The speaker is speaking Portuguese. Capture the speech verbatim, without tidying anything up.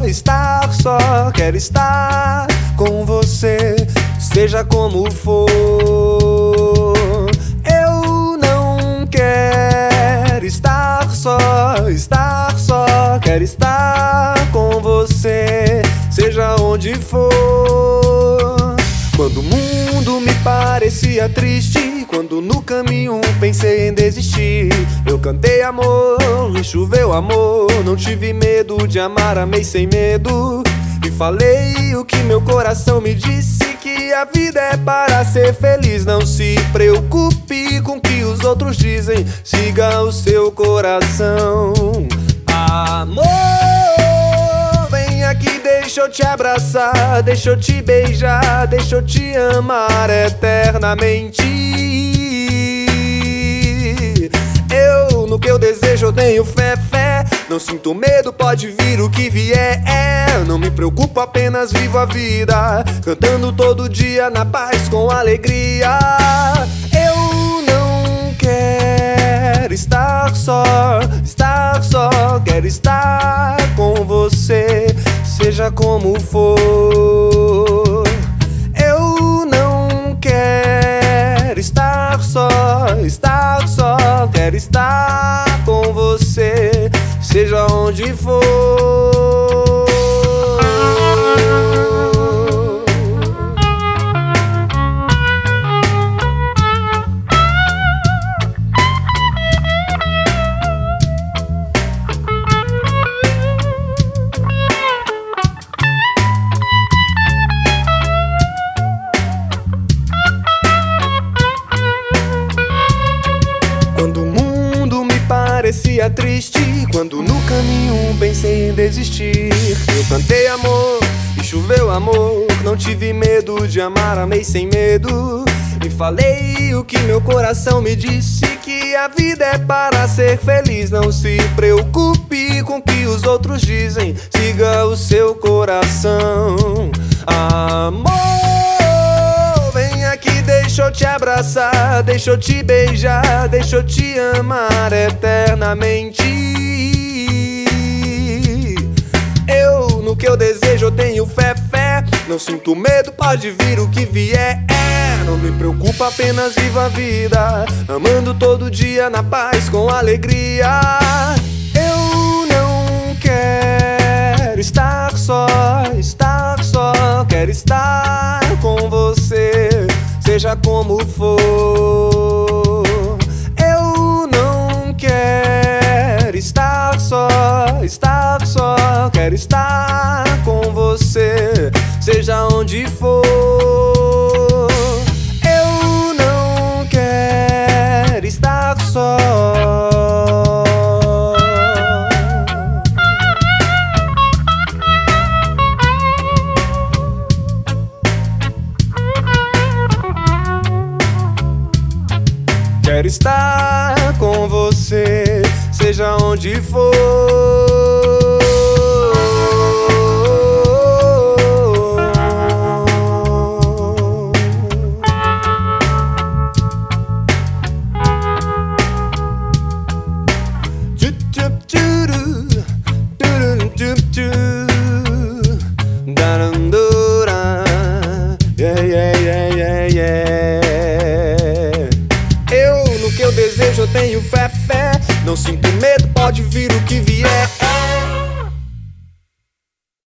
estar só, quero estar com você, seja como for. Eu não quero estar só, estar só, quero estar com você, seja onde for. Quando o mundo me parecia triste, quando no caminho pensei em desistir, eu cantei amor e choveu amor. Não tive medo de amar, amei sem medo. E falei o que meu coração me disse, que a vida é para ser feliz. Não se preocupe com o que os outros dizem, siga o seu coração. Amor, vem aqui, deixa eu te abraçar, deixa eu te beijar, deixa eu te amar eternamente. Eu, no que eu desejo, eu tenho fé, fé. Não sinto medo, pode vir o que vier. É, não me preocupo, apenas vivo a vida, cantando todo dia na paz com alegria. Eu não quero estar só, estar só, quero estar com você, seja como for. Eu não quero estar só, estar só, quero estar com você, seja onde for. Quando o mundo me parecia triste, quando no caminho pensei em desistir, eu cantei amor e choveu amor. Não tive medo de amar, amei sem medo. E falei o que meu coração me disse, que a vida é para ser feliz. Não se preocupe com o que os outros dizem, siga o seu coração. Amor, vem aqui, deixa eu te abraçar, deixa eu te beijar, deixa eu te amar eternamente. Eu, no que eu desejo, eu tenho fé, fé. Não sinto medo, pode vir o que vier. É, não me preocupa, apenas viva a vida, amando todo dia na paz com alegria. Eu não quero estar só, estar só, quero estar com você, seja como for. Eu não quero estar só, estar só, quero estar com você, seja onde for. Eu não quero estar só. Quero estar com você, seja onde for. Yeah, yeah, yeah, yeah, yeah. Eu, no que eu desejo, eu tenho fé, fé. Não sinto medo, pode vir o que vier.